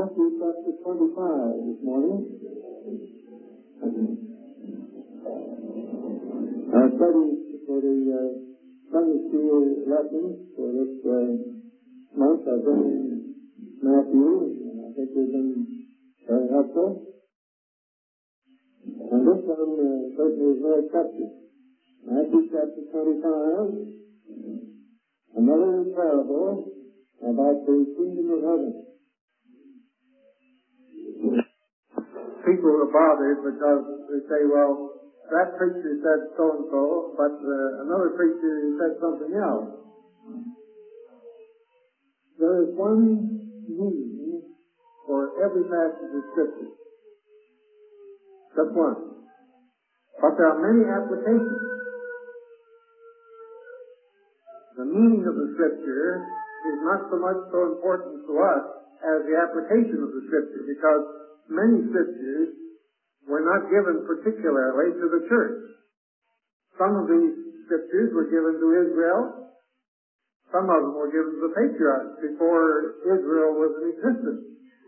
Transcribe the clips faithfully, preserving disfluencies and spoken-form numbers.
Matthew chapter twenty-five this morning. Our studies for the uh, Sunday school lessons for this uh, month have been in Matthew, and I think they've been very helpful. And this one uh, certainly is no exception. Matthew chapter twenty-five, another parable about the kingdom of heaven. People are bothered because they say, well, that preacher said so-and-so, but uh, another preacher said something else. There is one meaning for every passage of Scripture. Just one. But there are many applications. The meaning of the Scripture is not so much so important to us as the application of the Scripture, because many Scriptures were not given particularly to the church. Some of these Scriptures were given to Israel. Some of them were given to the patriarchs before Israel was in existence.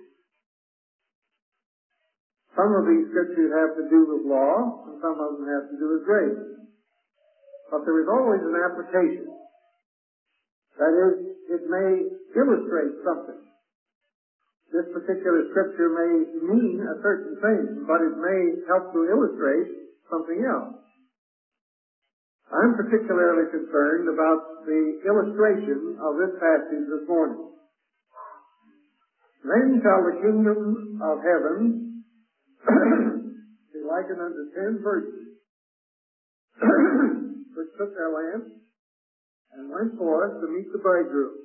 Some of these Scriptures have to do with law, and some of them have to do with grace. But there is always an application. That is, it may illustrate something. This particular Scripture may mean a certain thing, but it may help to illustrate something else. I'm particularly concerned about the illustration of this passage this morning. Then shall the kingdom of heaven be likened unto ten virgins, which took their lamps and went forth to meet the bridegroom.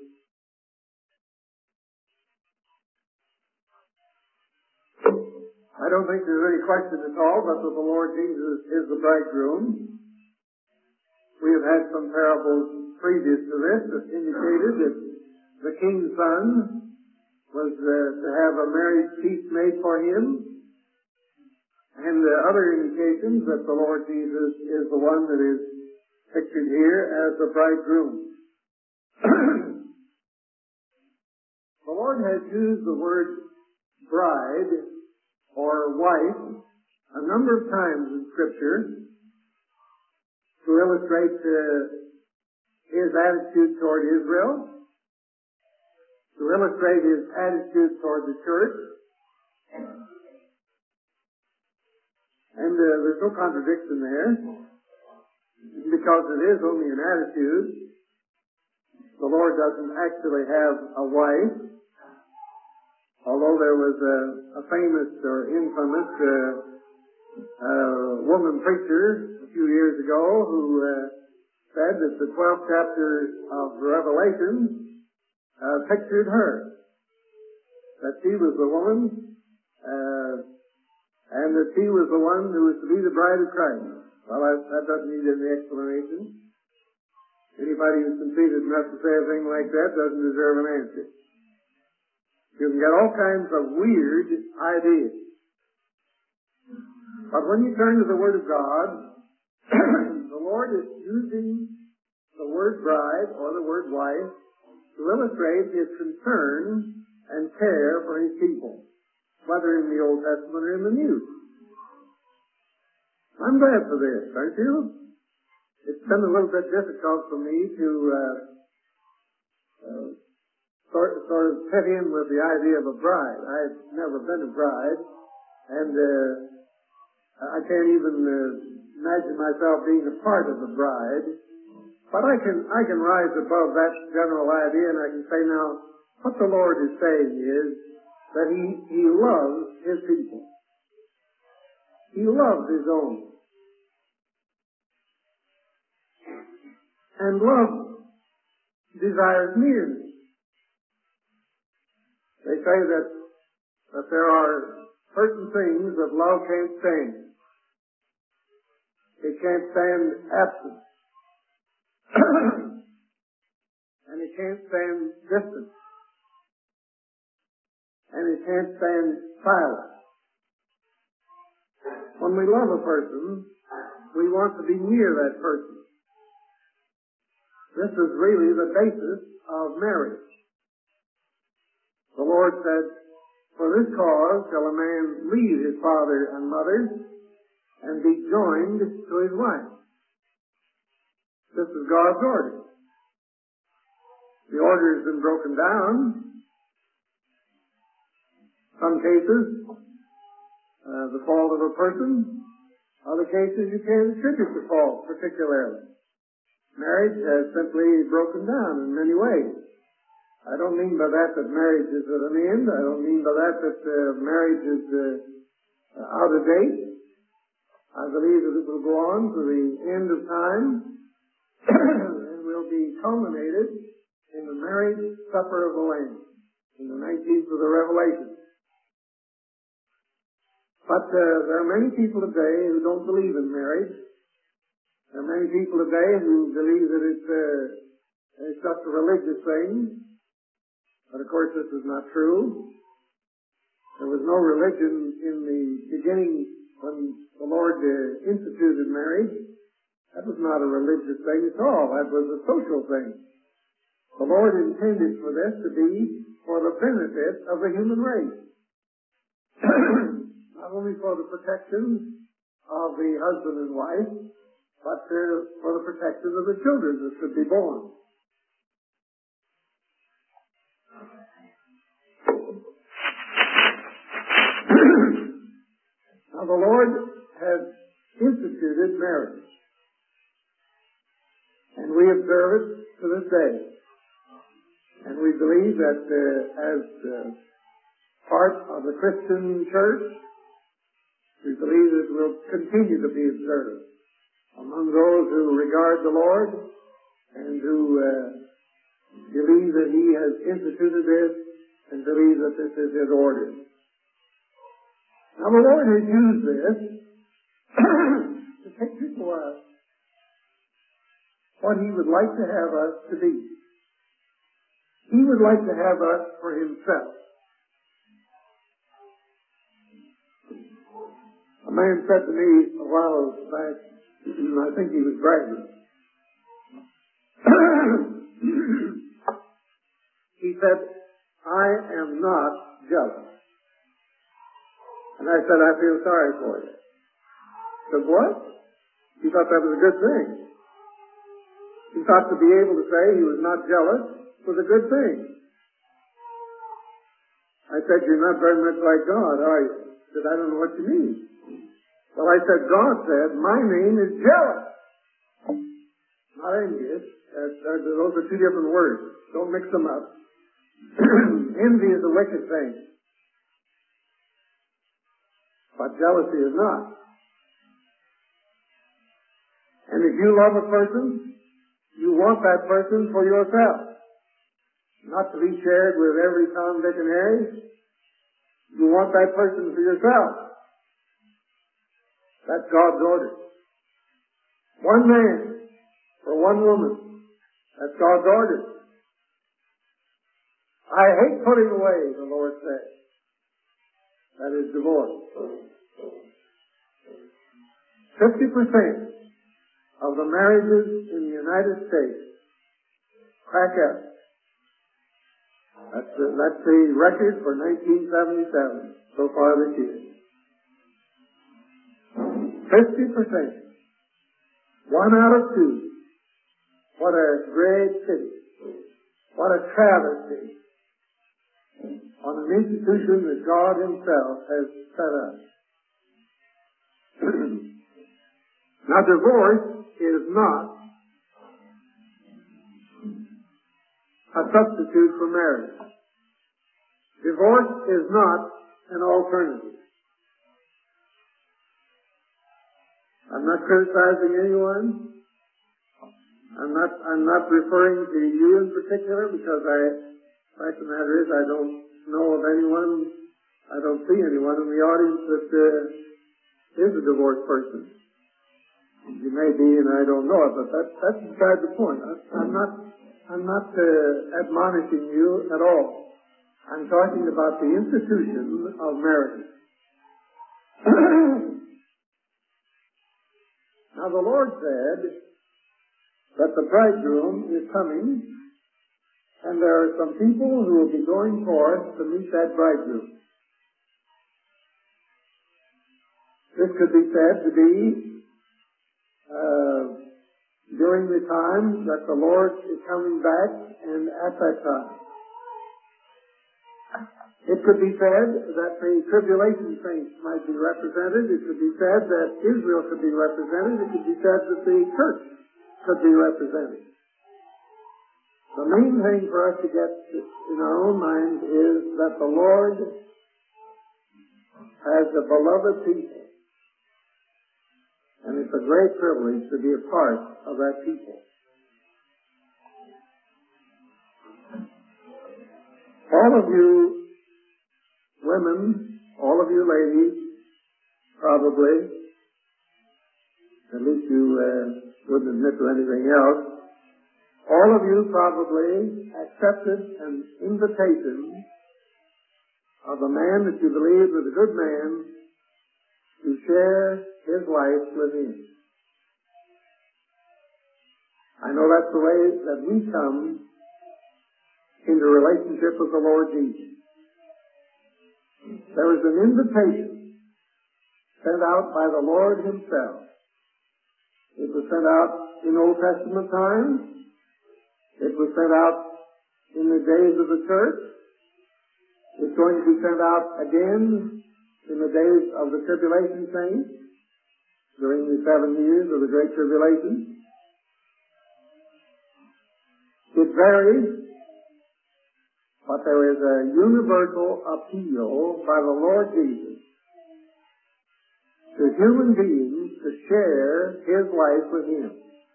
I don't think there's any question at all but that the Lord Jesus is the bridegroom. We have had some parables previous to this that indicated that the king's son was uh, to have a marriage feast made for him, and uh, other indications that the Lord Jesus is the one that is pictured here as the bridegroom. The Lord has used the word bride or wife a number of times in Scripture to illustrate uh, his attitude toward Israel, to illustrate his attitude toward the church. And uh, there's no contradiction there, because it is only an attitude. The Lord doesn't actually have a wife, although there was a, a famous or infamous uh, uh, woman preacher a few years ago who uh, said that the twelfth chapter of Revelation uh, pictured her, that she was the woman, uh, and that she was the one who was to be the bride of Christ. Well, that, that doesn't need any explanation. Anybody who's conceited enough to say a thing like that doesn't deserve an answer. You can get all kinds of weird ideas. But when you turn to the Word of God, the Lord is using the word bride or the word wife to illustrate his concern and care for his people, whether in the Old Testament or in the New. I'm glad for this, aren't you? It's been a little bit difficult for me to uh, uh, sort, sort of fit in with the idea of a bride. I've never been a bride, and uh, I can't even uh, imagine myself being a part of the bride. But I can I can rise above that general idea, and I can say now, what the Lord is saying is that He He loves His people. He loves His own. And love desires nearness. They say that that there are certain things that love can't stand. It can't stand absence. And it can't stand distance. And it can't stand silence. When we love a person, we want to be near that person. This is really the basis of marriage. The Lord said, For this cause shall a man leave his father and mother and be joined to his wife. This is God's order. The order has been broken down. Some cases, uh, the fault of a person. Other cases, you can't attribute the fault particularly. Marriage has simply broken down in many ways. I don't mean by that that marriage is at an end. I don't mean by that that uh, marriage is uh, out of date. I believe that it will go on to the end of time and will be culminated in the marriage supper of the Lamb, in the nineteenth of the Revelation. But uh, there are many people today who don't believe in marriage. There are many people today who believe that it's, uh, it's just a religious thing. But of course this is not true. There was no religion in the beginning when the Lord uh, instituted marriage. That was not a religious thing at all. That was a social thing. The Lord intended for this to be for the benefit of the human race. Not only for the protection of the husband and wife, but uh, for the protection of the children that should be born. Now the Lord has instituted marriage, and we observe it to this day. And we believe that uh, as uh, part of the Christian church, we believe it will continue to be observed among those who regard the Lord and who uh, believe that He has instituted this and believe that this is His order. Now the Lord has used this to take people out what He would like to have us to be. He would like to have us for Himself. A man said to me a while back, I think he was bragging. He said, I am not jealous. And I said, I feel sorry for you. He said, what? He thought that was a good thing. He thought to be able to say he was not jealous was a good thing. I said, you're not very much like God, are you? He said, I don't know what you mean. Well, I said, God said, my name is jealous. Not envious. Uh, those are two different words. Don't mix them up. Envy is a wicked thing. But jealousy is not. And if you love a person, you want that person for yourself. Not to be shared with every Tom, Dick, and Harry. You want that person for yourself. That's God's order. One man for one woman. That's God's order. I hate putting away, the Lord said. That is divorce. Fifty percent of the marriages in the United States crack up. That's the, that's the record for nineteen seventy-seven so far this year. Fifty percent. One out of two. What a great pity. What a travesty on an institution that God Himself has set up. Now, divorce is not a substitute for marriage. Divorce is not an alternative. I'm not criticizing anyone. I'm not, I'm not referring to you in particular because I, the fact of the matter is I don't know of anyone, I don't see anyone in the audience that uh, is a divorced person. You may be and I don't know it, but that, that's beside the point. I, I'm not, I'm not uh, admonishing you at all. I'm talking about the institution of marriage. Now the Lord said that the bridegroom is coming, and there are some people who will be going forth to meet that bridegroom. This could be said to be uh, during the time that the Lord is coming back, and at that time. It could be said that the tribulation saints might be represented. It could be said that Israel could be represented. It could be said that the church could be represented. The main thing for us to get in our own minds is that the Lord has a beloved people. And it's a great privilege to be a part of that people. All of you women, all of you ladies, probably, at least you uh, wouldn't admit to anything else, all of you probably accepted an invitation of a man that you believe was a good man to share his life with him. I know that's the way that we come into relationship with the Lord Jesus. There was an invitation sent out by the Lord himself. It was sent out in Old Testament times. It was sent out in the days of the church. It's going to be sent out again in the days of the tribulation saints during the seven years of the Great Tribulation. It varies, but there is a universal appeal by the Lord Jesus to human beings to share his life with him.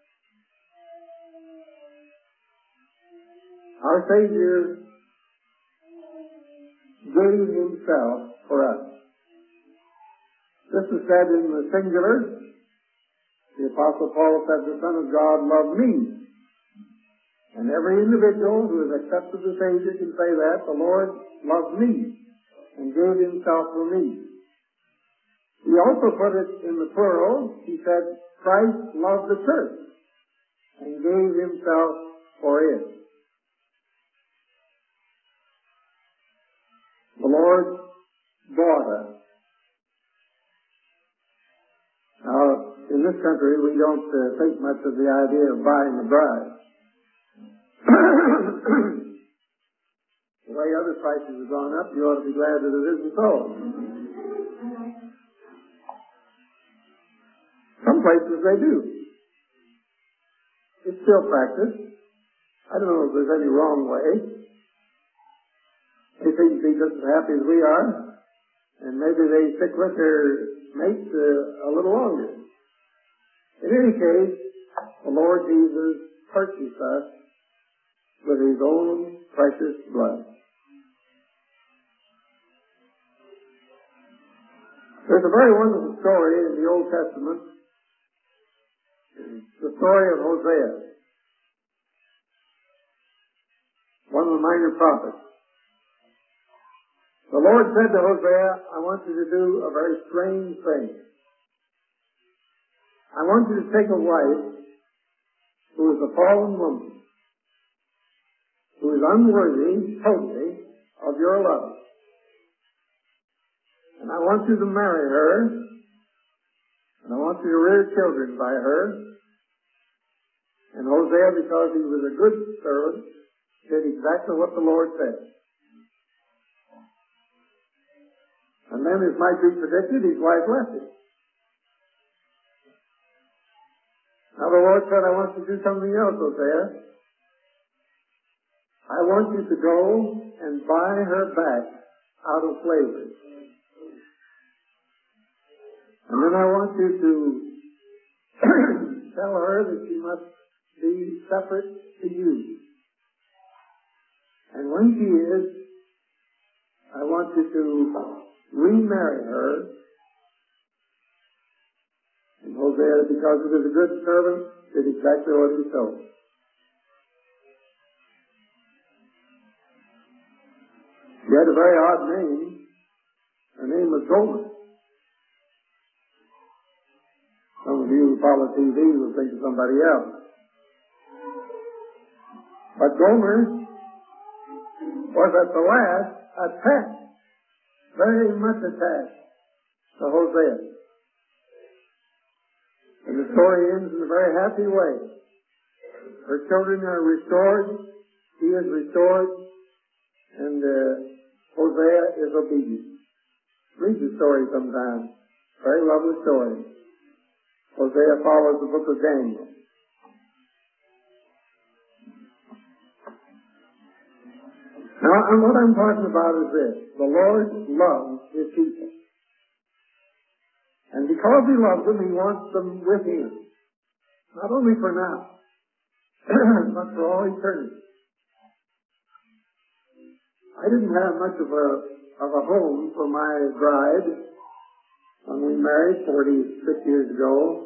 Our Savior gave himself for us. This is said in the singular. The Apostle Paul said, the Son of God loved me. And every individual who has accepted the Savior can say that. The Lord loved me and gave himself for me. He also put it in the plural. He said, Christ loved the church and gave himself for it. The Lord bought us. Now, in this country, we don't uh, think much of the idea of buying a bride. The way other prices have gone up, you ought to be glad that it isn't so. Some places they do. It's still practiced. I don't know if there's any wrong way. They seem to be just as happy as we are, and maybe they stick with their mates uh, a little longer. In any case, the Lord Jesus purchased us with his own precious blood. There's a very wonderful story in the Old Testament, the story of Hosea, one of the minor prophets. The Lord said to Hosea, I want you to do a very strange thing. I want you to take a wife who is a fallen woman, who is unworthy, totally, of your love. And I want you to marry her, and I want you to rear children by her. And Hosea, because he was a good servant, did exactly what the Lord said. And then, as might be predicted, his wife left him. Now the Lord said, I want you to do something else, Hosea. I want you to go and buy her back out of slavery. And then I want you to tell her that she must be separate to you. And when she is, I want you to remarry her. And Hosea, because he was a good servant, did exactly what he told. She had a very odd name. Her name was Gomer. Some of you who follow T V will think of somebody else. But Gomer was at the last attached, very much attached to Hosea. And the story ends in a very happy way. Her children are restored, she is restored, and uh, Hosea is obedient. Read the story sometime. Very lovely story. Hosea follows the book of Daniel. Now, and what I'm talking about is this. The Lord loves His people. And because He loves them, He wants them with Him. Not only for now, but for all eternity. I didn't have much of a of a home for my bride when we married forty-six years ago.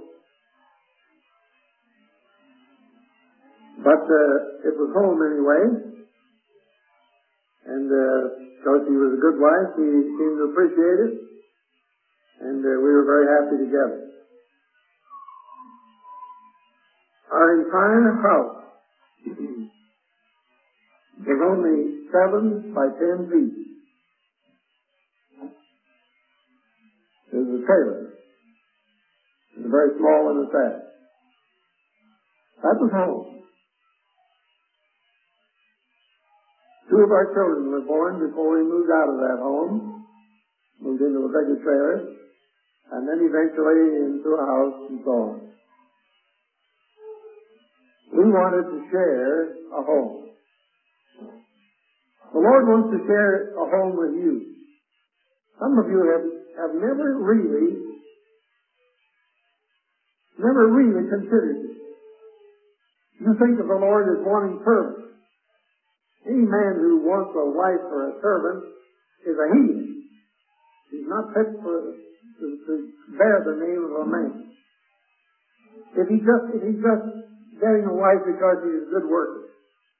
But uh, it was home anyway. And uh, because she was a good wife, she seemed to appreciate it. And uh, we were very happy together. Our entire house was only seven by ten feet. It was a trailer. It was a very small one at that. That was home. Two of our children were born before we moved out of that home, moved into a bigger trailer, and then eventually into a house and so on. We wanted to share a home. The Lord wants to share a home with you. Some of you have, have never really, never really considered it. You think of the Lord as wanting servants. Any man who wants a wife or a servant is a heathen. He's not fit for to, to bear the name of a man. If he just if he's just getting a wife because he's a good worker.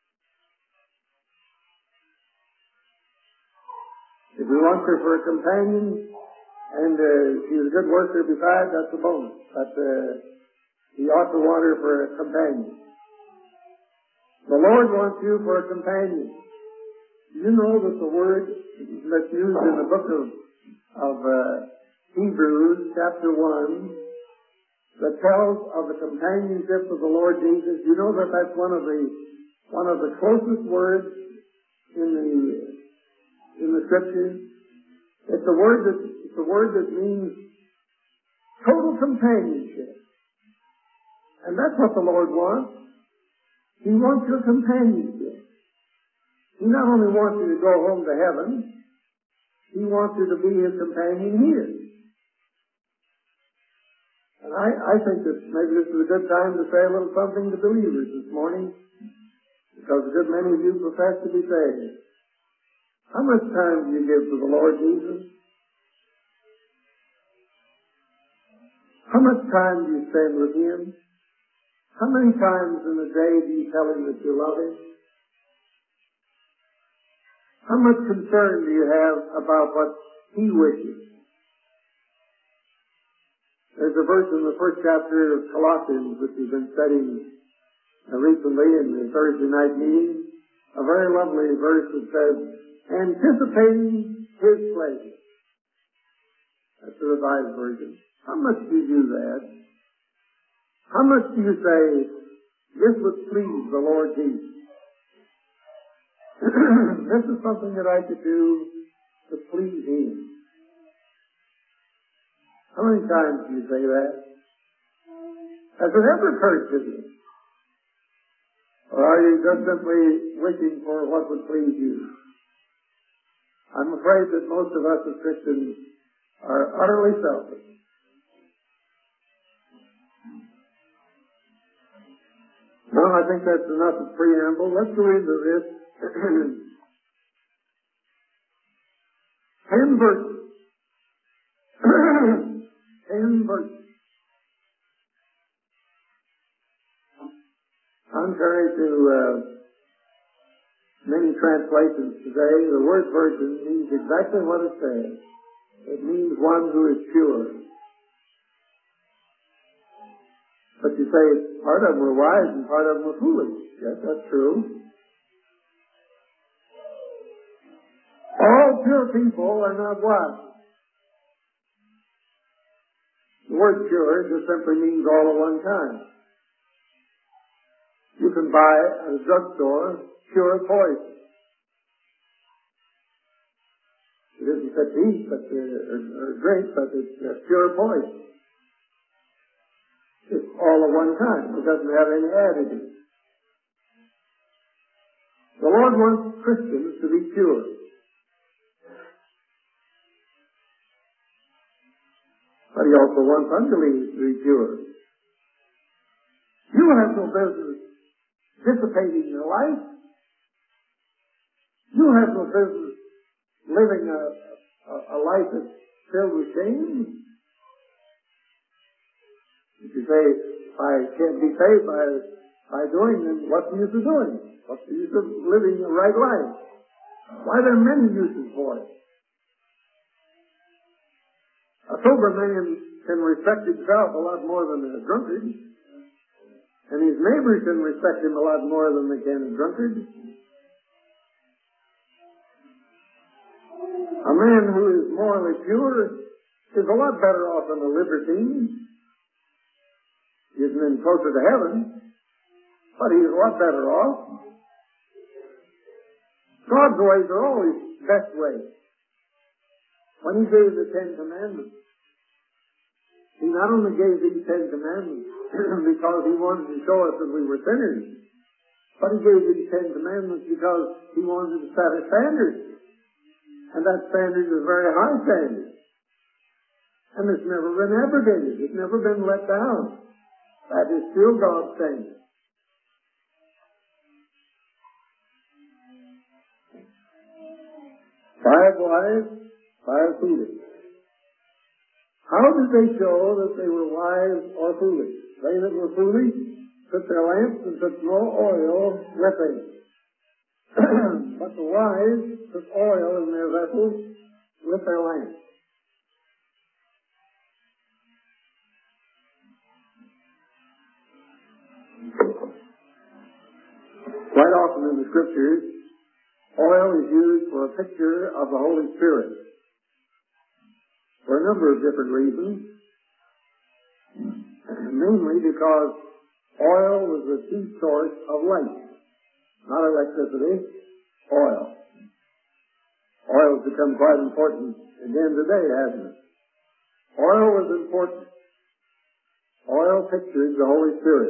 If he wants her for a companion and uh, she's a good worker besides, that's a bonus. But uh, he ought to want her for a companion. The Lord wants you for a companion. You know that the word that's used in the book of, of uh, Hebrews, chapter one, that tells of the companionship of the Lord Jesus. You know that that's one of the one of the closest words in the in the Scriptures. It's a word that it's a word that means total companionship, and that's what the Lord wants. He wants your companionship. He not only wants you to go home to heaven, He wants you to be His companion here. And I, I think that maybe this is a good time to say a little something to believers this morning, because a good many of you profess to be saved. How much time do you give to the Lord Jesus? How much time do you spend with Him? How many times in a day do you tell Him that you love Him? How much concern do you have about what He wishes? There's a verse in the first chapter of Colossians, which we've been studying recently in the Thursday night meeting, a very lovely verse that says, anticipating His pleasure. That's the Revised Version. How much do you do that? How much do you say, this would please the Lord Jesus? This is something that I could do to please Him. How many times do you say that? Has it ever occurred to you? Or are you just simply wishing for what would please you? I'm afraid that most of us as Christians are utterly selfish. Well, I think that's enough of preamble. Let's go into this. Ten verses. Ten verses. Contrary to uh, many translations today, the word virgin means exactly what it says. It means one who is pure. But you say, part of them were wise and part of them were foolish. Yes, that's true. All pure people are not wise. The word pure just simply means all at one time. You can buy at a drugstore pure poison. It isn't fit to eat but, uh, or, or drink, but it's uh, pure poison. It's all at one time. It doesn't have any additives. The Lord wants Christians to be pure. But He also wants unbelievers to be pure. You have no business dissipating your life. You have no business living a, a, a life that's filled with shame. If you say, I can't be saved by, by doing, then what's the use of doing? What's the use of living the right life? Why, there are many uses for it. A sober man can respect himself a lot more than a drunkard. And his neighbors can respect him a lot more than they can a drunkard. A man who is morally pure is a lot better off than a libertine. He isn't any closer to heaven, but he's a lot better off. God's ways are always best ways. When He gave the Ten Commandments, He not only gave these Ten Commandments because He wanted to show us that we were sinners, but He gave these Ten Commandments because He wanted to set a standard. And that standard is a very high standard. And it's never been abrogated. It's never been let down. That is still God's standard. Five wise, five foolish. How did they show that they were wise or foolish? They that were foolish took their lamps and took no oil with them. But the wise took oil in their vessels with their lamps. Quite often in the Scriptures, oil is used for a picture of the Holy Spirit for a number of different reasons. Mainly because oil was the chief source of light. Not electricity, oil. Oil has become quite important again today, hasn't it? Oil was important. Oil pictures the Holy Spirit.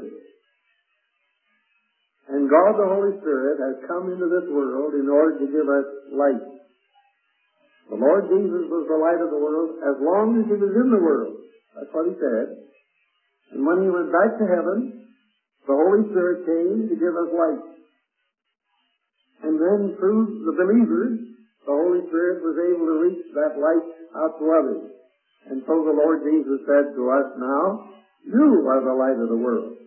And God the Holy Spirit has come into this world in order to give us light. The Lord Jesus was the light of the world as long as He was in the world. That's what He said. And when He went back to heaven, the Holy Spirit came to give us light. And then through the believers, the Holy Spirit was able to reach that light out to others. And so the Lord Jesus said to us now, you are the light of the world.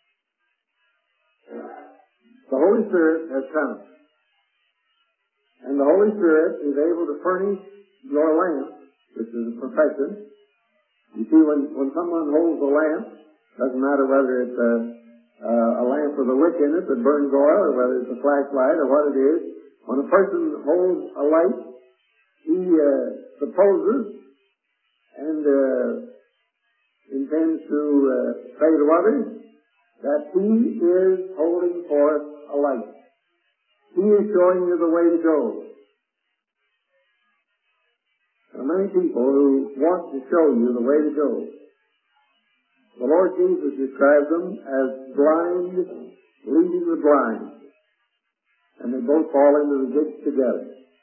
The Holy Spirit has come. And the Holy Spirit is able to furnish your lamp, which is a profession. You see, when, when someone holds a lamp, doesn't matter whether it's a Uh, a lamp with a wick in it that burns oil, or whether it's a flashlight, or what it is. When a person holds a light, he uh, supposes and uh, intends to uh, say to others that he is holding forth a light. He is showing you the way to go. There are many people who want to show you the way to go. The Lord Jesus described them as blind leading the blind. And they both fall into the ditch together.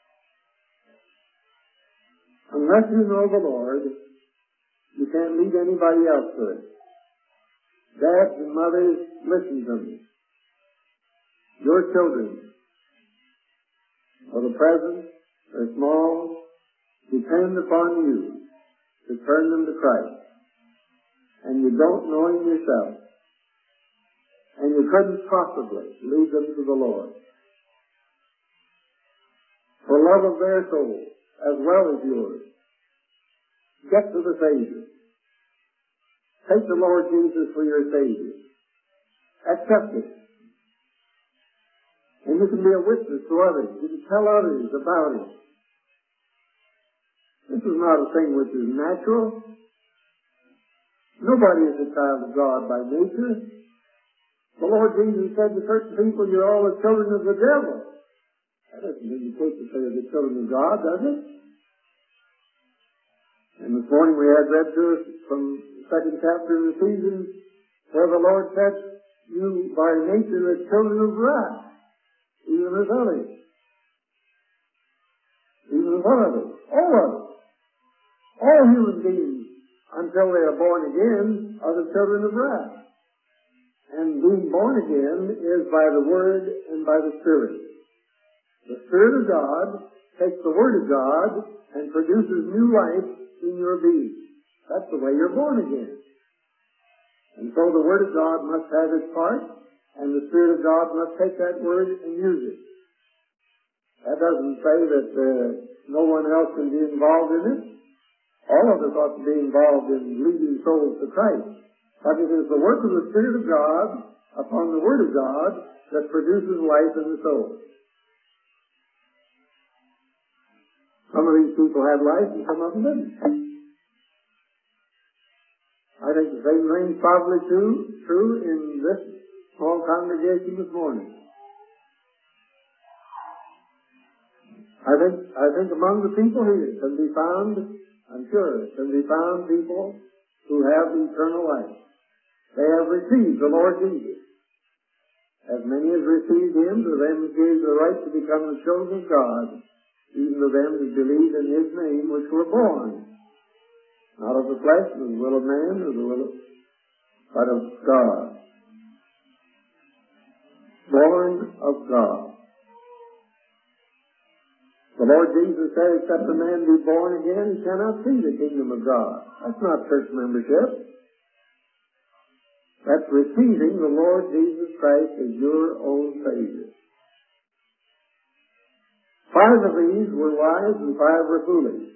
Unless you know the Lord, you can't lead anybody else to it. Dads and mothers, listen to me. Your children, for the present, they're small, depend upon you to turn them to Christ. And you don't know Him yourself. And you couldn't possibly lead them to the Lord. For love of their souls, as well as yours, get to the Savior. Take the Lord Jesus for your Savior. Accept it. And you can be a witness to others. You can tell others about Him. This is not a thing which is natural. Nobody is a child of God by nature. The Lord Jesus said to certain people, you're all the children of the devil. That doesn't mean you're supposed to say you're the children of God, does it? And this morning we had read to us from the second chapter of Ephesians, where the Lord said, you by nature are children of wrath, even as others. Even as one of us. All of us. All human beings, until they are born again, are the children of wrath. And being born again is by the Word and by the Spirit. The Spirit of God takes the Word of God and produces new life in your being. That's the way you're born again. And so the Word of God must have its part, and the Spirit of God must take that Word and use it. That doesn't say that uh, no one else can be involved in it. All of us ought to be involved in leading souls to Christ. But it is the work of the Spirit of God upon the Word of God that produces life in the soul. Some of these people had life and some of them didn't. I think the same thing's probably true, true in this small congregation this morning. I think, I think among the people here can be found, I'm sure, can be found people who have eternal life. They have received the Lord Jesus. As many as received Him, to them He gave the right to become the children of God, even to them who believe in His name, which were born, not of the flesh, nor the will of man, nor the will of, but of God. Born of God. The Lord Jesus said, except a man be born again, he cannot see the kingdom of God. That's not church membership. That's receiving the Lord Jesus Christ as your own Savior. Five of these were wise and five were foolish.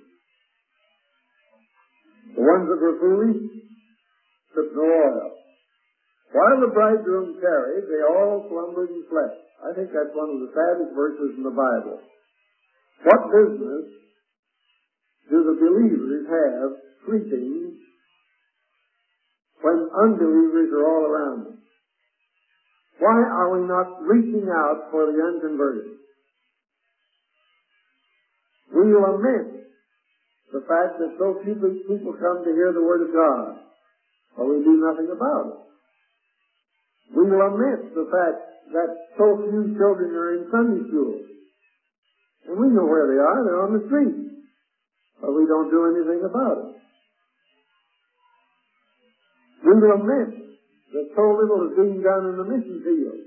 The ones that were foolish took no oil. While the bridegroom tarried, they all slumbered and slept. I think that's one of the saddest verses in the Bible. What business do the believers have sleeping when unbelievers are all around them? Why are we not reaching out for the unconverted? We lament the fact that so few people come to hear the Word of God, but we do nothing about it. We lament the fact that so few children are in Sunday school. And we know where they are. They're on the street. But we don't do anything about it. We lament that so little is being done in the mission field.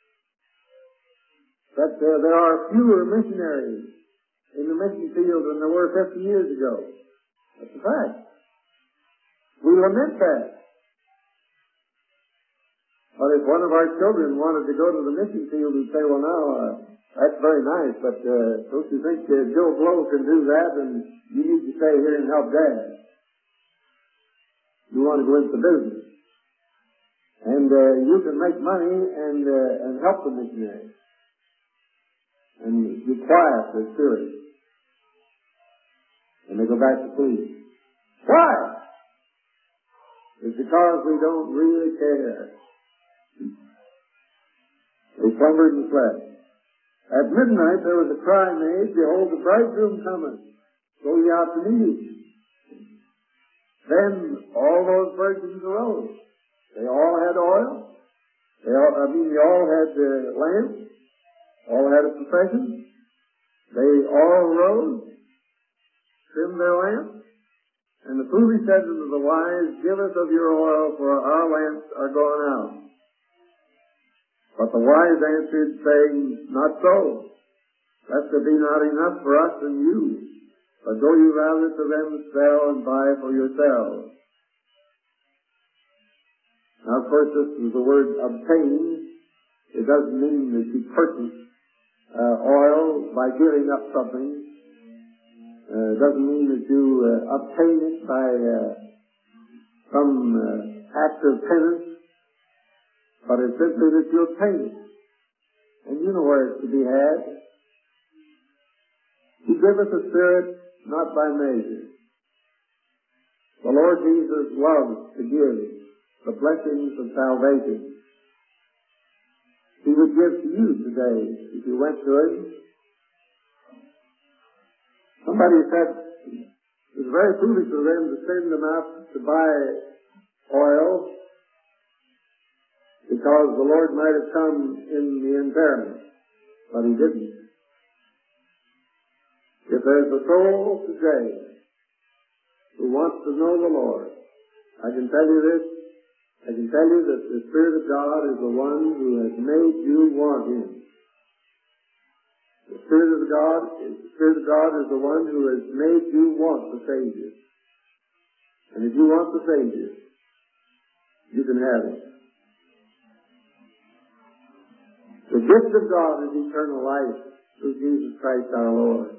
That uh, there are fewer missionaries in the mission field than there were fifty years ago. That's a fact. We lament that. But if one of our children wanted to go to the mission field, we'd say, well, now, uh, that's very nice, but uh, don't you think uh, Joe Blow can do that, and you need to stay here and help Dad? You want to go into business. And uh, you can make money and uh, and help the missionary. And you quiet the spirit. And they go back to sleep. Why? It's because we don't really care. They slumbered and slept. At midnight there was a cry made, behold, the bridegroom cometh. Go ye out to meet him. Then all those virgins arose. They all had oil. They all, I mean, they all had uh, lamps. All had a profession. They all rose, trimmed their lamps. And the foolish said unto the wise, give us of your oil, for our lamps are gone out. But the wise answered, saying, not so, lest there be not enough for us and you. But go you rather to them that sell and buy for yourselves. Now, of course, this is the word obtain. It doesn't mean that you purchase uh, oil by giving up something. Uh, it doesn't mean that you uh, obtain it by uh, some uh, act of penance. But it's simply that you obtain it. And you know where it's to be had. He giveth a spirit not by measure. The Lord Jesus loves to give the blessings of salvation. He would give to you today if you went to Him. Somebody said it was very foolish of them to send them out to buy oil because the Lord might have come in the environment, but He didn't. If there's a soul today who wants to know the Lord, I can tell you this, I can tell you that the Spirit of God is the one who has made you want Him. The Spirit of God, the Spirit of God is the one who has made you want the Savior. And if you want the Savior, you can have Him. The gift of God is eternal life through Jesus Christ our Lord.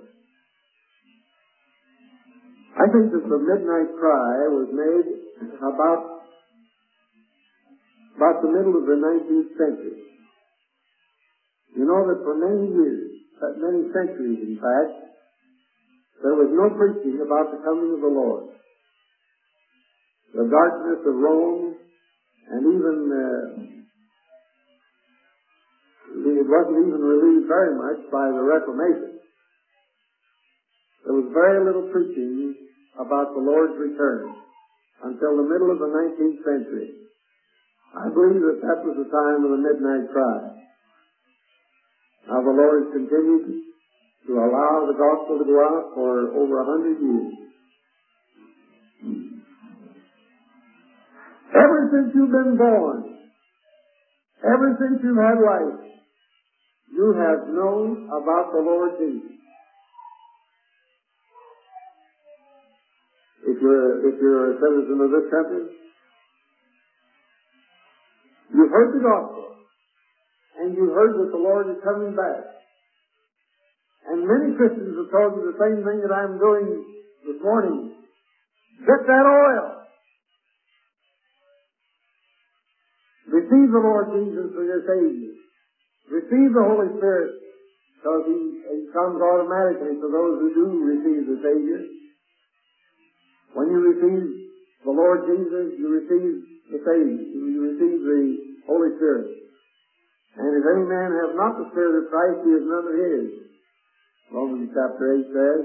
I think that the midnight cry was made about, about the middle of the nineteenth century. You know that for many years, many centuries in fact, there was no preaching about the coming of the Lord. The darkness of Rome, and even uh, it wasn't even relieved very much by the Reformation. There was very little preaching about the Lord's return until the middle of the nineteenth century. I believe that that was the time of the midnight cry. Now the Lord has continued to allow the gospel to go out for over a hundred years. Ever since you've been born, ever since you've had life, you have known about the Lord Jesus. If you're, if you're a citizen of this country, you've heard the gospel, and you heard that the Lord is coming back. And many Christians have told you the same thing that I'm doing this morning. Get that oil. Receive the Lord Jesus for your Savior. Receive the Holy Spirit, because He, he comes automatically to those who do receive the Savior. When you receive the Lord Jesus, you receive the Savior. You receive the Holy Spirit. And if any man have not the Spirit of Christ, he is none of His. Romans chapter eight says,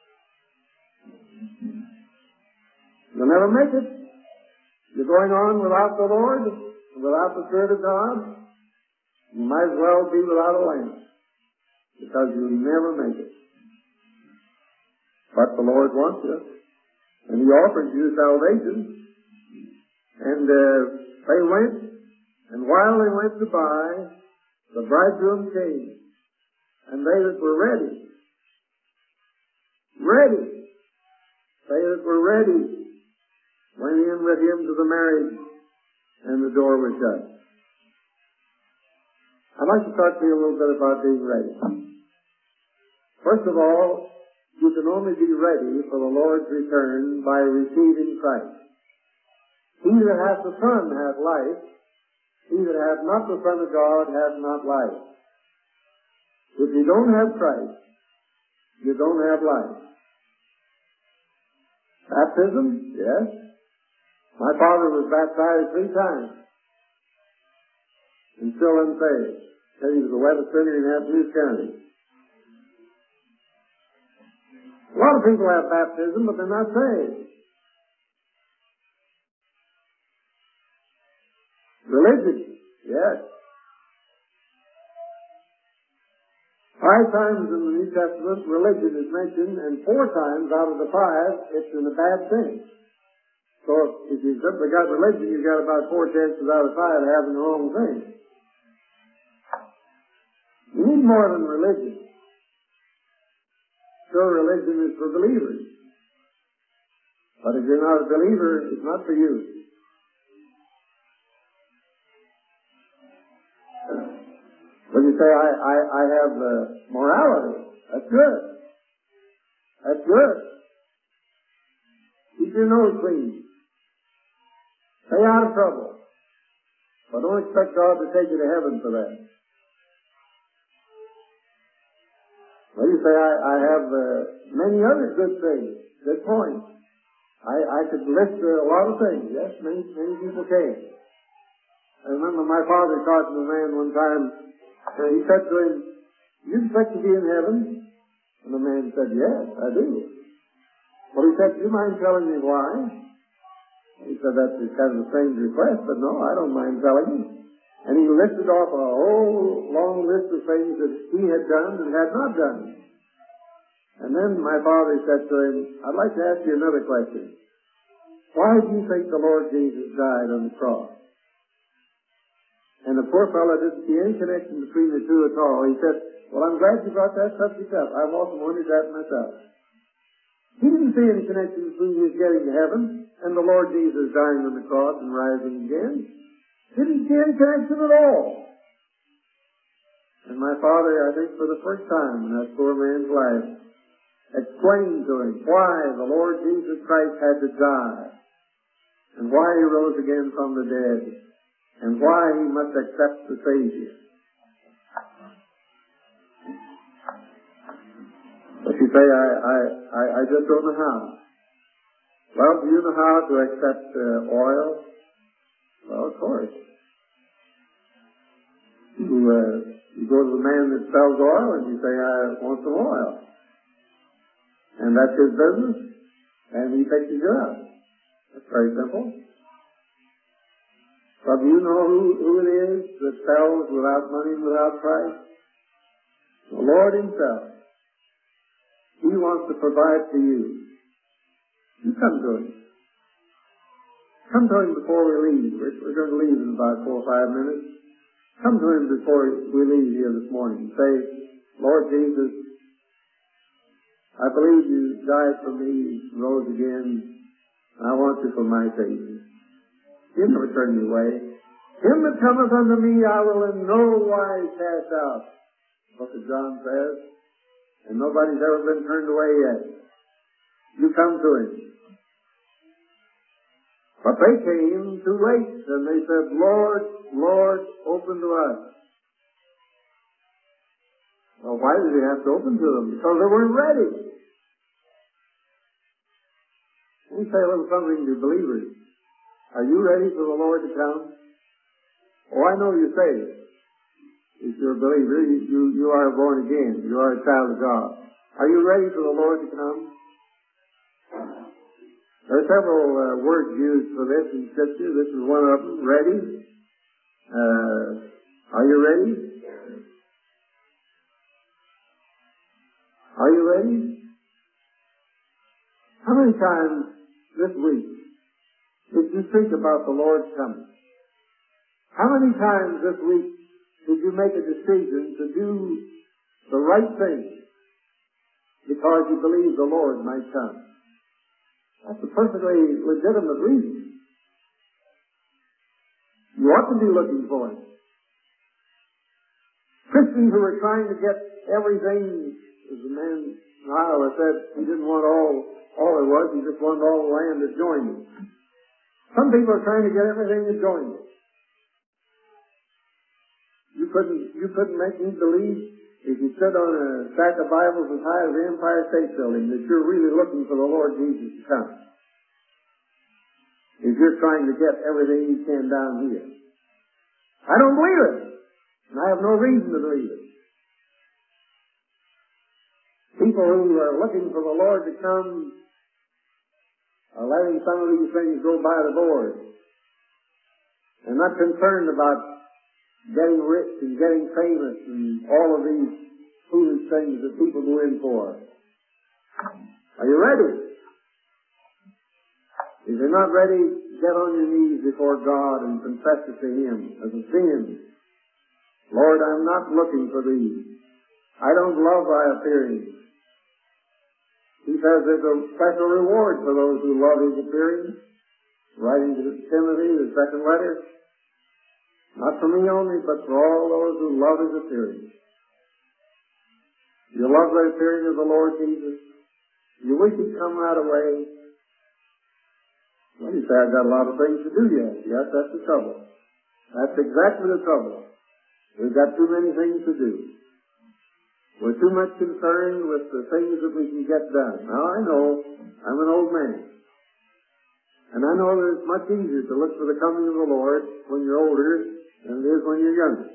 you'll never make it. You're going on without the Lord, without the Spirit of God. You might as well be without a lamp, because you'll never make it. But the Lord wants you, and He offers you salvation. And uh, they went, and while they went to buy, the bridegroom came, and they that were ready, ready, they that were ready, went in with Him to the marriage, and the door was shut. I'd like to talk to you a little bit about being ready. First of all, you can only be ready for the Lord's return by receiving Christ. He that hath the Son hath life. He that hath not the Son of God hath not life. If you don't have Christ, you don't have life. Baptism? Yes. My father was baptized three times and still unsaved. Said he was the wettest sinner in Anthony County. A lot of people have baptism, but they're not saved. Religion? Yes. Five times in the New Testament, religion is mentioned, and four times out of the five, it's in a bad thing. So if you've simply got religion, you've got about four chances out of five having the wrong thing. You need more than religion. Sure, religion is for believers. But if you're not a believer, it's not for you. When you say, I, I, I have uh, morality, that's good. That's good. Keep your nose clean. Stay out of trouble. But don't expect God to take you to heaven for that. Well, you say, I, I have uh, many other good things, good points. I, I could list a lot of things. Yes, many, many people came. I remember my father talking to a man one time, and he said to him, "You expect to be in heaven?" And the man said, "Yes, I do." Well, he said, "Do you mind telling me why?" He said, "That's kind of a strange request, but no, I don't mind telling you." And he listed off a whole long list of things that he had done and had not done. And then my father said to him, "I'd like to ask you another question. Why do you think the Lord Jesus died on the cross?" And the poor fellow didn't see any connection between the two at all. He said, "Well, I'm glad you brought that subject up. I've often wondered that myself." He didn't see any connection between his getting to heaven and the Lord Jesus dying on the cross and rising again. Didn't see any connection at all. And my father, I think for the first time in that poor man's life, explained to him why the Lord Jesus Christ had to die, and why he rose again from the dead, and why he must accept the Savior. But you say, I, I, I, I just don't know how. Well, do you know how to accept uh, oil? Well, of course. You, uh, you go to the man that sells oil and you say, "I want some oil." And that's his business, and he fixes you up. That's very simple. But do you know who, who it is that sells without money and without price? The Lord himself. He wants to provide for you. You come to him. Come to him before we leave. We're, we're going to leave in about four or five minutes. Come to him before we leave here this morning. Say, "Lord Jesus, I believe you died for me, rose again, and I want you for my Savior. He'll never turn me away. Him that cometh unto me I will in no wise cast out." What the John says. And nobody's ever been turned away yet. You come to him. But they came too late, and they said, "Lord, Lord, open to us." Well, why did he have to open to them? Because they weren't ready. Let me say a little something to believers. Are you ready for the Lord to come? Oh, I know you say it. If you're a believer, you, you, you are born again. You are a child of God. Are you ready for the Lord to come? There are several uh, words used for this in Scripture. This is one of them. Ready. Uh, are you ready? Are you ready? How many times this week did you think about the Lord's coming? How many times this week did you make a decision to do the right thing because you believe the Lord might come? That's a perfectly legitimate reason. You ought to be looking for it. Christians who are trying to get everything, as the man in Iowa said, he didn't want all, all there was, he just wanted all the land that joined him. Some people are trying to get everything that joined him. You couldn't, you couldn't make me believe, if you stood on a stack of Bibles as high as the Empire State Building, that you're really looking for the Lord Jesus to come. If you're trying to get everything you can down here. I don't believe it. And I have no reason to believe it. People who are looking for the Lord to come are letting some of these things go by the board. They're not concerned about getting rich and getting famous and all of these foolish things that people go in for. Are you ready? If you're not ready, get on your knees before God and confess it to Him as a sin. Lord, I'm not looking for these. I don't love thy appearing. He says there's a special reward for those who love His appearing. Writing to Timothy, the second letter. Not for me only, but for all those who love His appearing. You love the appearing of the Lord Jesus? You wish He'd come right away? Well, you say, I've got a lot of things to do yet. Yes, that's the trouble. That's exactly the trouble. We've got too many things to do. We're too much concerned with the things that we can get done. Now, I know I'm an old man. I know that it's much easier to look for the coming of the Lord when you're older than it is when you're younger.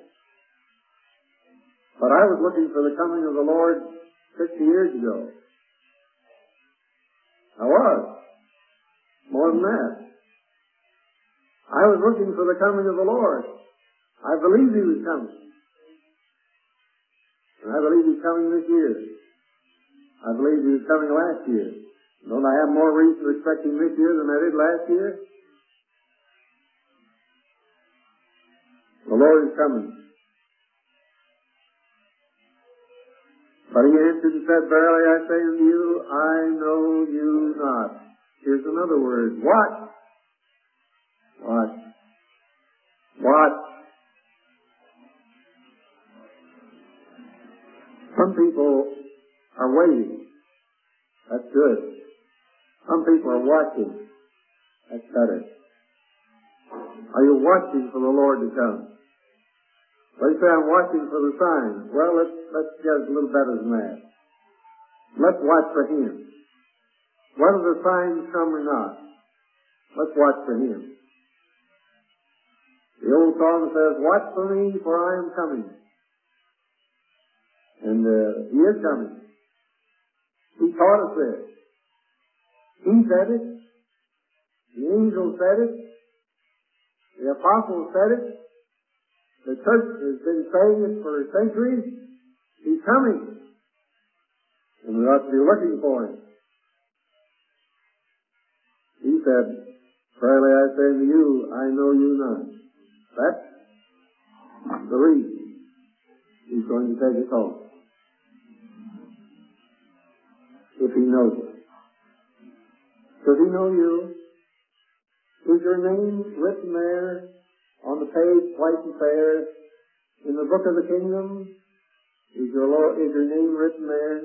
But I was looking for the coming of the Lord sixty years ago. I was. More than that. I was looking for the coming of the Lord. I believed He was coming. And I believe He's coming this year. I believe He was coming last year. Don't I have more reason to expect Him this year than I did last year? The Lord is coming. But He answered and said, verily I say unto you, I know you not. Here's another word. What? What? What? Some people are waiting. That's good. Some people are watching. That's better. Are you watching for the Lord to come? They say, I'm watching for the signs. Well, let's, let's get a little better than that. Let's watch for Him. Whether the signs come or not, let's watch for Him. The old song says, watch for me, for I am coming. And uh, He is coming. He taught us this. He said it. The angel said it. The apostle said it. The church has been saying it for centuries. He's coming. And we ought to be looking for Him. He said, verily I say to you, I know you not. That's the reason He's going to take us home. If He knows it. Does He know you? Is your name written there on the page, white and fair, in the book of the kingdom? Is your Lord, is your name written there?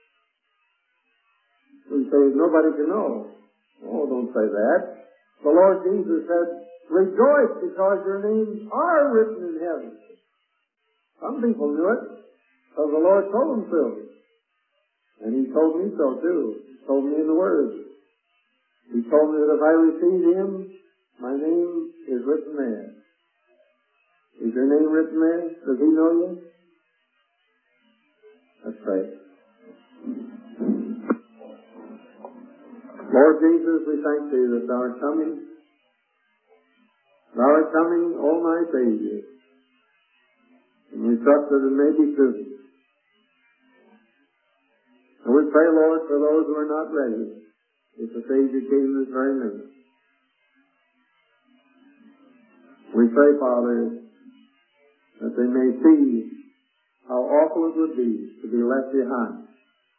We say, nobody can know. Oh, don't say that. The Lord Jesus said, rejoice because your names are written in heaven. Some people knew it, because the Lord told them so. And He told me so too. He told me in the Word. He told me that if I receive Him, my name is written there. Is your name written there? Does He know you? Let's pray. Lord Jesus, we thank Thee that Thou art coming. Thou art coming, O my Savior. And we trust that it may be soon. And we pray, Lord, for those who are not ready, if the Savior came this very minute. We pray, Father, that they may see how awful it would be to be left behind.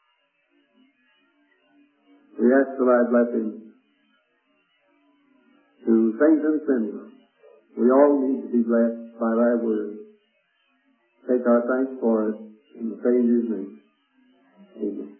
We ask for Thy blessing to saints and sinners. We all need to be blessed by Thy word. Take our thanks for it in the Savior's name. Amen.